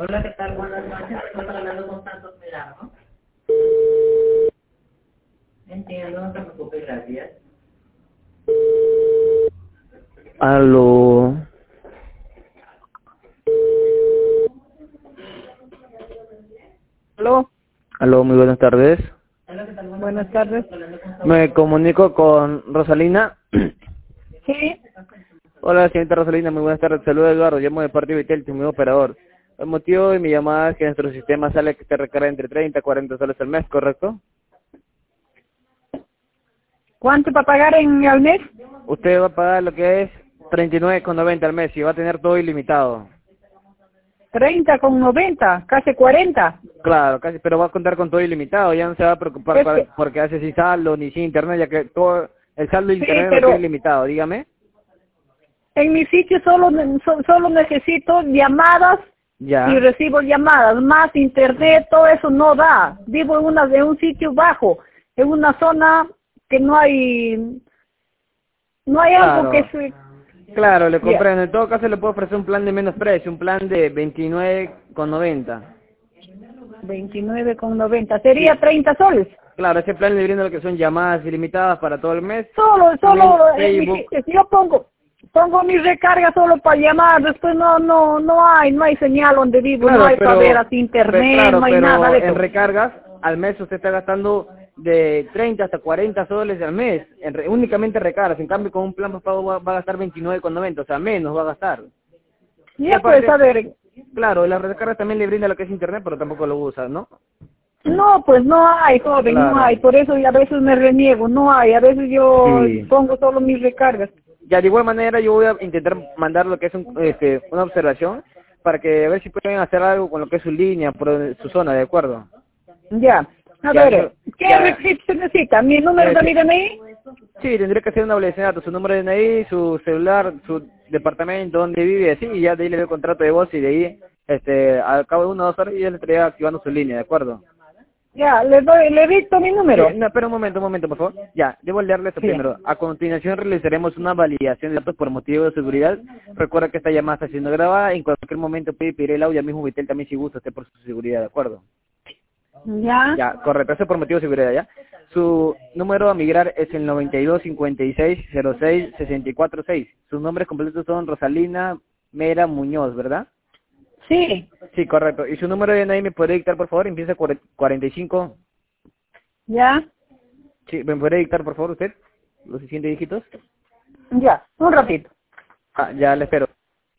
Hola, ¿qué tal? Buenas noches. Estoy hablando con Santos Milano. Entiendo, no se preocupe, gracias. Aló. Aló, Aló, muy buenas tardes. Hola, ¿qué tal? buenas tardes. Estoy hablando con Santos. Me comunico con Rosalina. Sí, Hola, señorita Rosalina, muy buenas tardes. Saludos, Eduardo. Llamo de parte de Vitel, tu nuevo operador. El motivo de mi llamada es que nuestro sistema sale que se recarga entre 30 y 40 soles al mes, ¿correcto? ¿cuánto para pagar al mes? Usted va a pagar lo que es 39,90 al mes y va a tener todo ilimitado. 30,90, casi 40. Claro, casi, pero va a contar con todo ilimitado. Ya no se va a preocupar Es que, porque hace sin saldo ni sin internet, ya que todo el saldo de sí, internet lo tiene pero ilimitado. Dígame. en mi sitio solo necesito llamadas y Ya. recibo llamadas, más internet, todo eso no da. Vivo en un sitio bajo, en una zona que no hay algo que Claro. se... Claro, le Ya, comprendo. En todo caso le puedo ofrecer un plan de menos precio, un plan de 29,90. 29,90, sería Sí. 30 soles. Claro, ese plan le brinda lo que son llamadas ilimitadas para todo el mes. Solo También en mi Facebook. sitio, si yo pongo mi recarga solo para llamar, después no hay señal donde vivo, no Claro, hay para ver así internet, claro, no hay nada pero de en eso. recargas al mes usted está gastando de 30 hasta 40 soles al mes, únicamente recargas. En cambio con un plan pago va a gastar 29,90, o sea, menos va a gastar. Y Ya pues, a aparte, ver, claro, la recarga también le brinda lo que es internet, pero tampoco lo usa, ¿no? no, pues no hay, joven, no Claro. hay, por eso a veces me reniego, no hay, a veces yo Sí. pongo solo mis recargas. Ya, de igual manera yo voy a intentar mandar lo que es una observación para que a ver si pueden hacer algo con lo que es su línea, por su zona, ¿de acuerdo? Ya, a Ya, ver, ¿qué ya, requisito se necesita? ¿Mi número de mi DNI? sí, tendría que hacer una obligación de datos, su número de DNI, su celular, su departamento, donde vive, así, y ya de ahí le doy el contrato de voz y de ahí, al cabo de 1 o 2 horas ya le estaría activando su línea, ¿de acuerdo? Ya, le dicto mi Sí, número. no, espera un momento, por favor. Ya, debo leerle esto Sí. primero. A continuación realizaremos una validación de datos por motivo de seguridad. Recuerda que esta llamada está siendo grabada. En cualquier momento puede pedir el audio al mismo Vitel también si gusta usted por su seguridad, ¿de acuerdo? Ya, Ya, correcto, eso es por motivo de seguridad, ¿ya? Su número a migrar es el 9256066406. Sus nombres completos son Rosalina Mera Muñoz, ¿verdad? sí, Sí, correcto. ¿Y su número de DNI me puede dictar, por favor? Empieza 45. ya, Sí, ¿me puede dictar, por favor, usted? Los siguientes dígitos. ya, un ratito. Ah, ya le espero.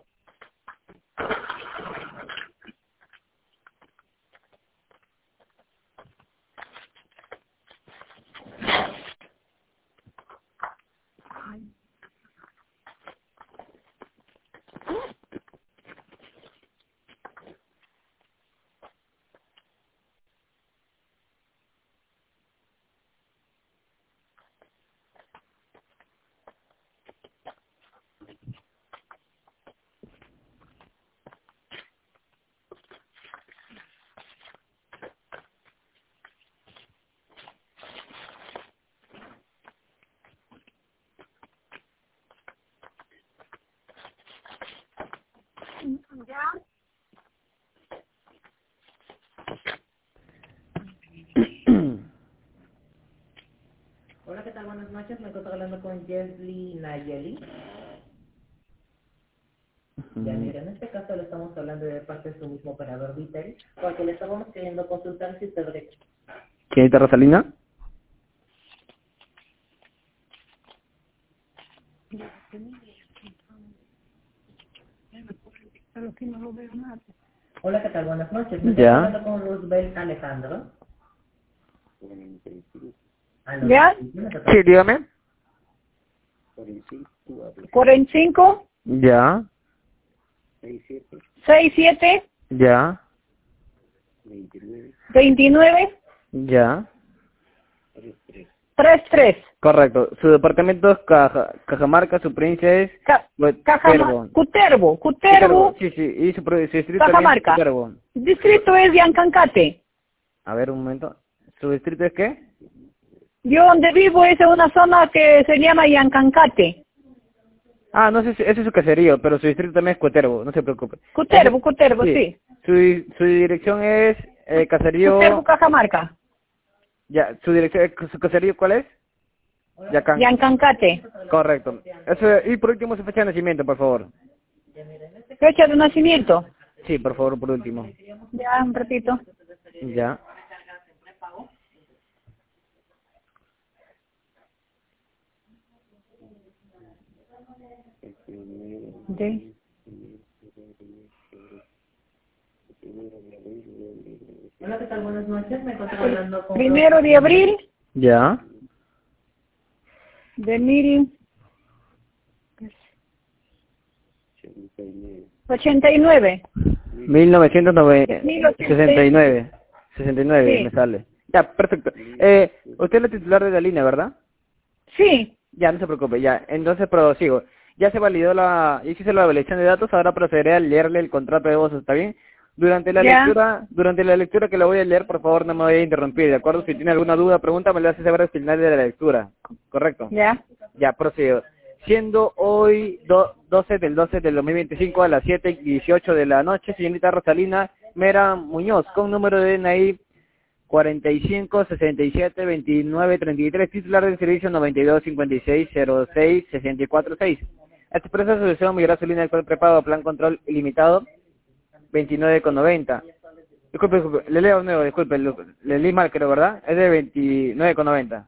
Hola, ¿qué tal? Buenas noches. Me estoy hablando con Jesly Nayeli. Ya, mira, en este caso le estamos hablando de parte de su mismo operador Vitel, porque le estábamos queriendo consultar si usted ¿Señorita Rosalina? Hola, ¿qué tal? Buenas noches. Me estoy Ya. hablando con Roosevelt Alejandro. Aló, ¿Ya? Sí, dígame. 45, Ya, 67, ya, 29, ya. 33. Correcto. Su departamento es Cajamarca, su provincia es Cutervo. Cutervo, Cutervo, Cutervo, sí, sí. Y su distrito también es Cajamarca. Cutervo. Distrito es Yancancate. A ver, un momento. ¿Su distrito es qué? Yo donde vivo es en una zona que se llama Yancancate. Ah, no sé si ese es su caserío, pero su distrito también es Cutervo, no se preocupe. Cutervo, Sí, sí. su su dirección es Caserío... Usted Cajamarca. Ya, su dirección, su caserío, ¿cuál es? Yancancate. Correcto. Eso, y por último, su fecha de nacimiento, por favor. Fecha de nacimiento. Sí, por favor, por último. Ya, un ratito. Ya. Sí. Hola, ¿qué tal? Buenas noches. Me encuentro hablando con... 1 de abril Ya. de 1989. 1969. 69 Sí. me sale. Ya, perfecto. Usted es la titular de la línea, ¿verdad? Sí. Ya, no se preocupe, ya. Entonces prosigo. Ya se validó hice la validación de datos, ahora procederé a leerle el contrato de voz, ¿está bien? Durante la lectura que la voy a leer, por favor, no me voy a interrumpir, ¿de acuerdo? Si tiene alguna duda, pregunta, me la hace saber al final de la lectura, ¿correcto? Ya. Ya, prosigo. Siendo hoy 12 del 2025 a las 7:18 de la noche, señorita Rosalina Mera Muñoz, con número de DNI 45 67 29 33, titular del servicio 92 56 06 64 6. Expresa su deseo de migrar su línea de cual prepago plan control ilimitado 29,90. Disculpe, le leo nuevo, disculpe, le leí mal creo, ¿verdad? Es de 29,90.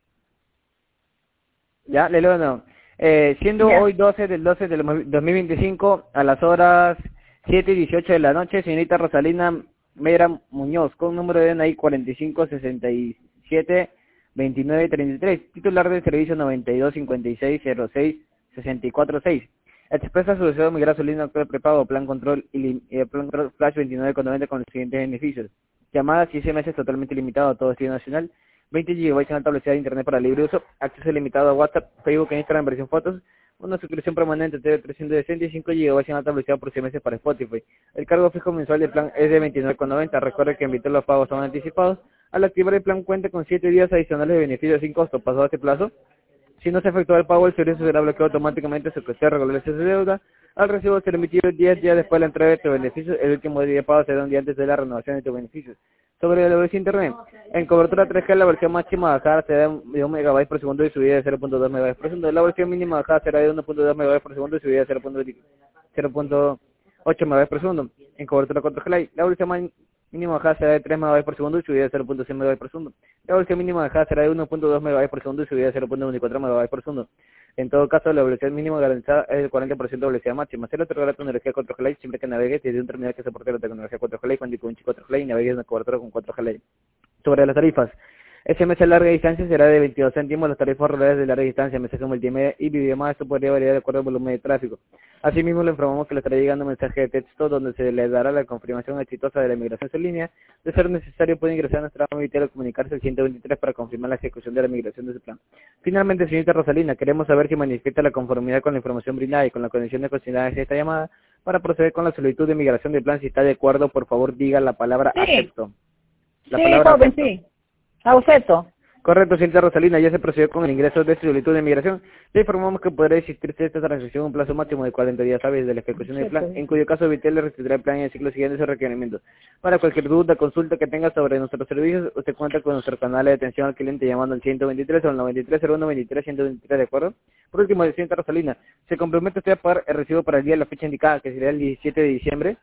Ya, le leo de nuevo. Siendo hoy 12 del 2025 a las horas 7:18 de la noche, señorita Rosalina Mera Muñoz, con número de DNI 45 67 29 33, titular del servicio 92 56 06 64 6. Expresa su deseo de migrar su línea actual prepago plan control flash 29,90 con los siguientes beneficios: llamadas y SMS totalmente limitado a todo destino nacional, 20 GB en alta velocidad de internet para libre uso, acceso limitado a WhatsApp, Facebook e Instagram versión fotos, una suscripción permanente de 365 GB en alta velocidad por SMS para Spotify. El cargo fijo mensual del plan es de 29,90. Recuerde que invitar los pagos son anticipados. Al activar el plan cuenta con 7 días adicionales de beneficios sin costo. Pasado este plazo, si no se efectúa el pago, el servicio será bloqueado automáticamente hasta que usted regularice su deuda. Al recibo será emitido 10 días después de la entrega de tu beneficio. El último día de pago será un día antes de la renovación de tus beneficios. Sobre la versión internet, en cobertura 3G la versión máxima bajada será de 1 MB por segundo y subida de 0.2 MB por segundo. La versión mínima bajada será de 1.2 MB por segundo y subida de 0.8 MB por segundo. En cobertura 4G Lite, la versión mínima bajada será de 3 MB por segundo y subida de 0.6 MB por segundo. La versión mínima bajada será de 1.2 MB por segundo y subida de 0.24 MB por segundo. En todo caso, la velocidad mínima garantizada es del 40% de velocidad máxima. Se le otorgará tu energía 4G Lite siempre que navegues desde un terminal que soporte la tecnología 4G Lite, cuando con 4G Lite y navegues en la cobertura con 4G Lite. Sobre las tarifas, SMS a larga distancia será de 22 céntimos, las tarifas regulares de larga distancia, mensaje multimedia y videollamada, esto podría variar de acuerdo al volumen de tráfico. Asimismo, le informamos que le estará llegando un mensaje de texto donde se le dará la confirmación exitosa de la migración en línea. De ser necesario, puede ingresar a nuestra móvil o comunicarse al 123 para confirmar la ejecución de la migración de su plan. Finalmente, señorita Rosalina, queremos saber si manifiesta la conformidad con la información brindada y con la condición de considerar esta llamada para proceder con la solicitud de migración del plan. Si está de acuerdo, por favor, diga la palabra acepto. La palabra joven, acepto. sí. Acepto. Correcto, señorita Rosalina, ya se procedió con el ingreso de su solicitud de migración. Le informamos que podrá existirse esta transacción en un plazo máximo de 40 días hábiles de la ejecución del plan, en cuyo caso Vitel le restituirá el plan en el ciclo siguiente de sus requerimientos. Para cualquier duda, consulta que tenga sobre nuestros servicios, usted cuenta con nuestro canal de atención al cliente llamando al 123 o al 93 01 23 123, ¿de acuerdo? Por último, señorita Rosalina, ¿se compromete usted a pagar el recibo para el día de la fecha indicada, que sería el 17 de diciembre?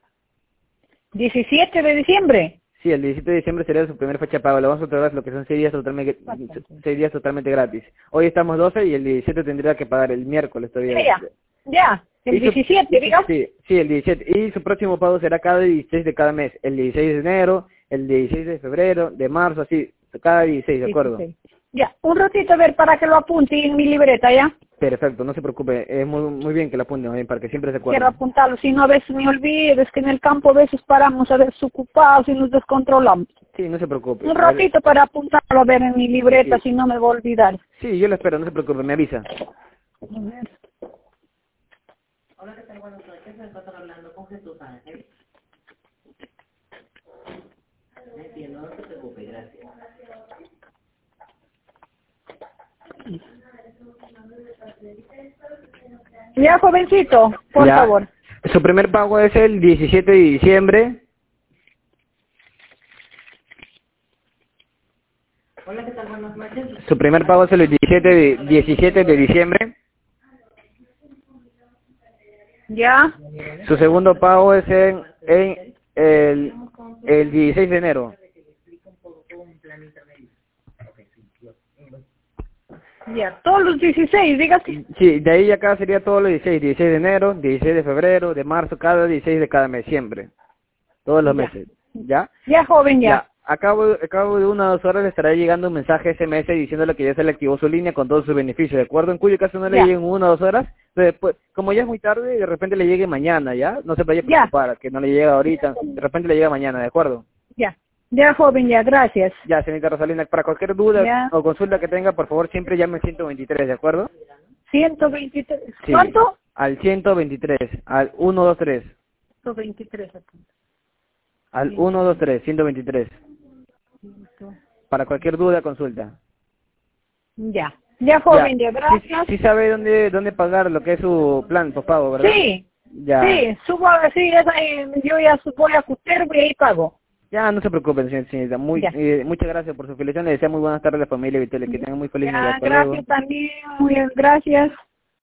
17 de diciembre. Sí, el 17 de diciembre sería su primera fecha de pago. Le vamos a otorgar lo que son 6 días totalmente gratis. Hoy estamos 12 y el 17 tendría que pagar el miércoles todavía. Ya, el 17, digamos. Sí, el 17. Y su próximo pago será cada 16 de cada mes. El 16 de enero, el 16 de febrero, de marzo, así, cada 16, ¿de acuerdo? 16. Ya, un ratito a ver para que lo apunte en mi libreta, ¿ya? Perfecto, no se preocupe, es muy bien que lo apunten, bien, para que siempre se acuerde. Quiero apuntarlo, si no a veces me olvido, es que en el campo a veces paramos a desocupados y nos descontrolamos. Sí, no se preocupe. Un ratito para apuntarlo a ver en mi libreta, si no me voy a olvidar. Sí, yo lo espero, no se preocupe, me avisa. A ver. Hola, ¿qué tal? Buenas noches. Me encuentro hablando con Jesús Ángel. Entiendo, no se preocupe, gracias. Ya, jovencito, por favor. Su primer pago es el 17 de diciembre Hola, ¿qué tal? Buenas noches. Su primer pago es el 17 de diciembre. Ya, Su segundo pago es en el 16 de enero. ya, todos los 16, dígase. Sí, de ahí acá sería todos los 16 de enero, 16 de febrero, de marzo, cada 16 de cada mes, siempre. Todos los Ya. meses, ¿ya? Ya, joven, ya. Ya, a cabo de 1 o 2 horas le estará llegando un mensaje SMS diciéndole que ya se le activó su línea con todos sus beneficios, ¿de acuerdo? En cuyo caso no le Ya. lleguen 1 o 2 horas, pero después, como ya es muy tarde, de repente le llegue mañana, ¿ya? No se vaya a preocupar, que no le llega ahorita, de repente le llega mañana, ¿de acuerdo? Ya. Ya, joven, ya, gracias. Ya, señorita Rosalina, para cualquier duda Ya. o consulta que tenga, por favor, siempre llame al 123, ¿de acuerdo? 123. Sí, ¿Cuánto? al 123, al 123, 123. al 123, 123, para cualquier duda, consulta. Ya. Ya, joven, ya, Sí, gracias. sí sabe dónde pagar lo que es su plan postpago, ¿verdad? Sí. Ya. Sí, subo, sí, yo ya voy a Cutervo y ahí pago. Ya, no se preocupen, señorita. Ya. Muchas gracias por su felicidad. Le deseo muy buenas tardes a la familia Vitelia. Que tengan muy feliz Navidad. Ya, Hasta luego. gracias también, muy bien, gracias.